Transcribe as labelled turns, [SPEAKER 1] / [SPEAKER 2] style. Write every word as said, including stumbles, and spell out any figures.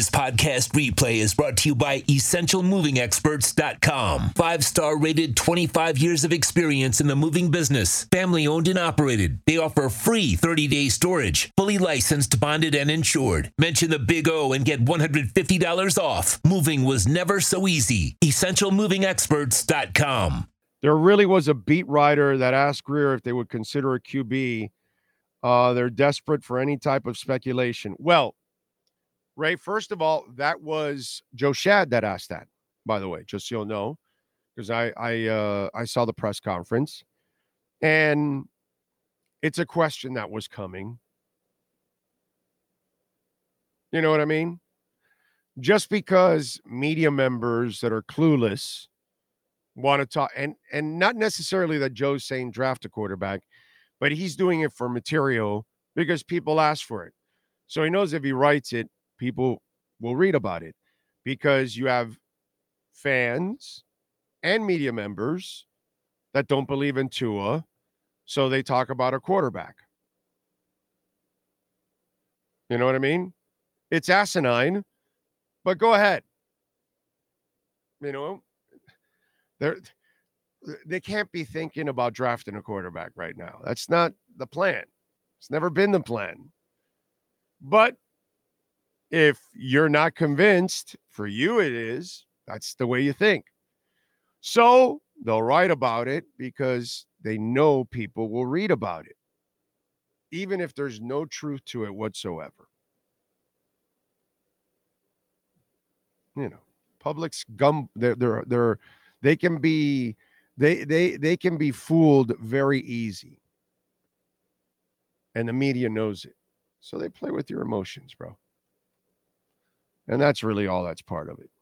[SPEAKER 1] This podcast replay is brought to you by essential moving experts dot com. Five-star rated, twenty-five years of experience in the moving business. Family owned and operated. They offer free thirty-day storage. Fully licensed, bonded, and insured. Mention the Big O and get one hundred fifty dollars off. Moving was never so easy. essential moving experts dot com.
[SPEAKER 2] There really was a beat writer that asked Grier if they would consider a Q B. Uh, they're desperate for any type of speculation. Well, Ray, first of all, that was Joe Schad that asked that, by the way, just so you'll know, because I I uh, I saw the press conference, and it's a question that was coming. You know what I mean? Just because media members that are clueless want to talk, and and not necessarily that Joe's saying draft a quarterback, but he's doing it for material because people ask for it. So he knows if he writes it, people will read about it, because you have fans and media members that don't believe in Tua, so they talk about a quarterback. You know what I mean? It's asinine, but go ahead. You know, they're, they can't be thinking about drafting a quarterback right now. That's not the plan. It's never been the plan. But if you're not convinced, for you it is, that's the way you think. So they'll write about it because they know people will read about it, even if there's no truth to it whatsoever. You know, public's gum, they're, they're, they're, they can be, they, they, they can be fooled very easy. And the media knows it. So they play with your emotions, bro. And that's really all that's part of it.